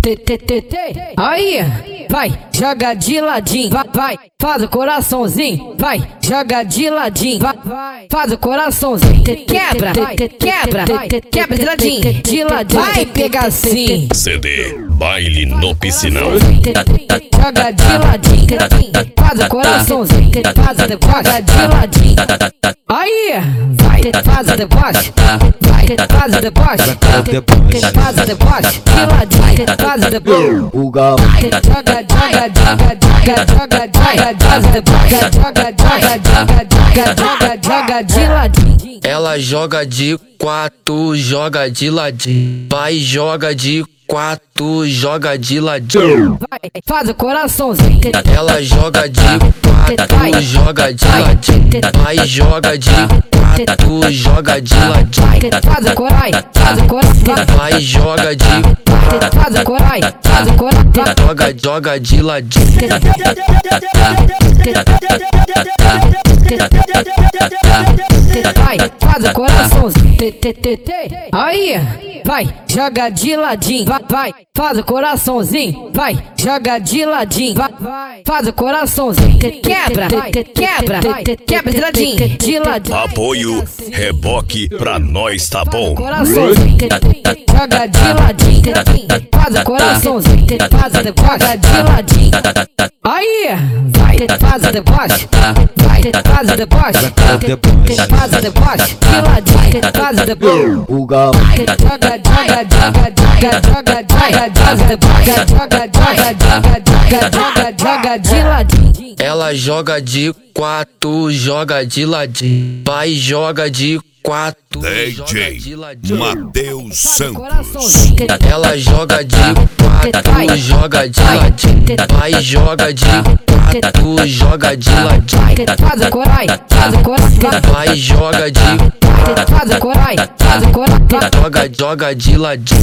Aí, vai, joga de ladinho, vai, faz o coraçãozinho, vai, joga de ladinho, vai, faz o coraçãozinho, quebra de ladinho, vai pegar assim. CD Baile no Piscinão. Joga de ladinho, faz o coraçãozinho, joga de ladinho. Aí, vai, faz o deboche, vai, faz o deboche, faz o deboche, de ladinho, faz o deboche. O galo Joga de ladinho. Ela joga de quatro, joga de ladinho. Vai, joga de quatro, joga de ladinho. Vai, faz o coraçãozinho. Ela joga de quatro, joga de ladinho. Vai, joga de quatro, joga de ladinho. Faz o corai, faz o coração. Vai, joga de Faz o corai, faz o coração. joga de ladinho. Vai, faz o coraçãozinho. Aí, vai, joga de ladinho, vai, faz o coraçãozinho, vai, joga de ladinho, vai, faz o coraçãozinho, quebra de ladinho, de ladinho. Apoio Reboque pra nós tá bom. Coraçãozinho, joga de ladinho, faz o coraçãozinho, joga de ladinho. Aí, vai, faz o deboche, vai, faz o deboche, faz o deboche, de ladinho, faz o deboche. O galo Joga de ladinho. Ela joga de quatro, joga de ladinho. Vai, joga de quatro, joga de DJ ladinho. Matheus Santos. Ela joga de quatro, joga de ladinho. Vai, joga de quatro, joga de ladinho. Faz o corai, faz o coração. Vai, joga de Faz o corai, faz o coração. joga de ladinho.